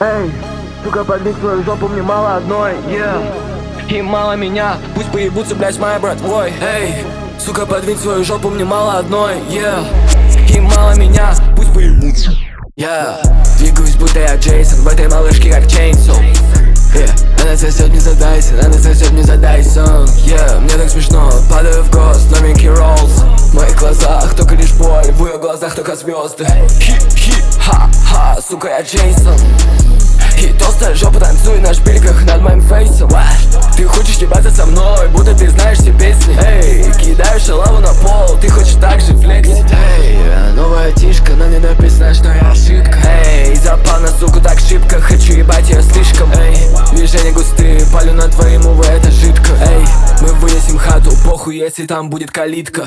Эй, сука, подвинь свою жопу, мне мало одной, И мало меня, пусть поебутся, блядь, моя братвой. Эй, сука, подвинь свою жопу, мне мало одной, И мало меня, пусть поебутся. Двигаюсь, будто я Джейсон, в этой малышке как Чейнсоу. Она сосет мне за Дайсон, она сосет мне за Дайсон. Мне так смешно, падаю в гост, новенький роллс. В моих глазах только лишь боль, в ее глазах только звезды. Хи-хи-ха-ха, сука, я Джейсон. И толстая жопа танцует на шпильках над моим фейсом. Ты хочешь ебаться со мной, будто ты знаешь все песни. Эй, кидаешь шалаву на пол, ты хочешь так же флексить. Эй, новая тишка, на ней написано, что я ошибка. Эй, запал на суку так шибко, хочу ебать ее слишком. Эй, движения густые, палю на твоим УВ, это жидко. Эй, мы вынесем хату, похуй, если там будет калитка.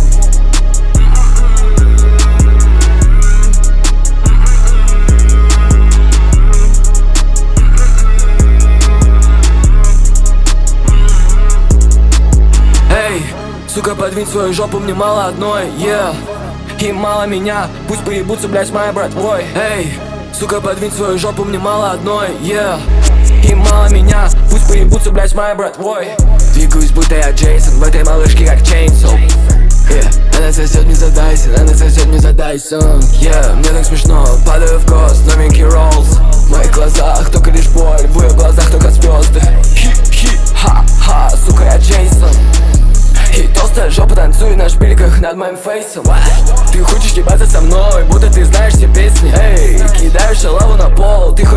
Сука, подвинь свою жопу, мне мало одной, И мало меня, пусть поебутся, блядь, моя братвой. Эй, сука, подвинь свою жопу, мне мало одной, И мало меня, пусть поебутся, блядь, моя братвой. Двигаюсь, будто я Джейсон, в этой малышке как Чейнсоу. Она сосет мне за Дайсон, она сосет мне за Дайсон. Мне так смешно, падаю в гост, новенький роллс. В моих глазах только лишь боль, в ее глазах только звезды. Хи-хи-ха-ха, сука, я Джейсон. И толстая жопа танцует на шпильках над моим фейсом. Ты хочешь ебаться со мной, будто ты знаешь все песни. Эй, кидаешь шалаву на пол, ты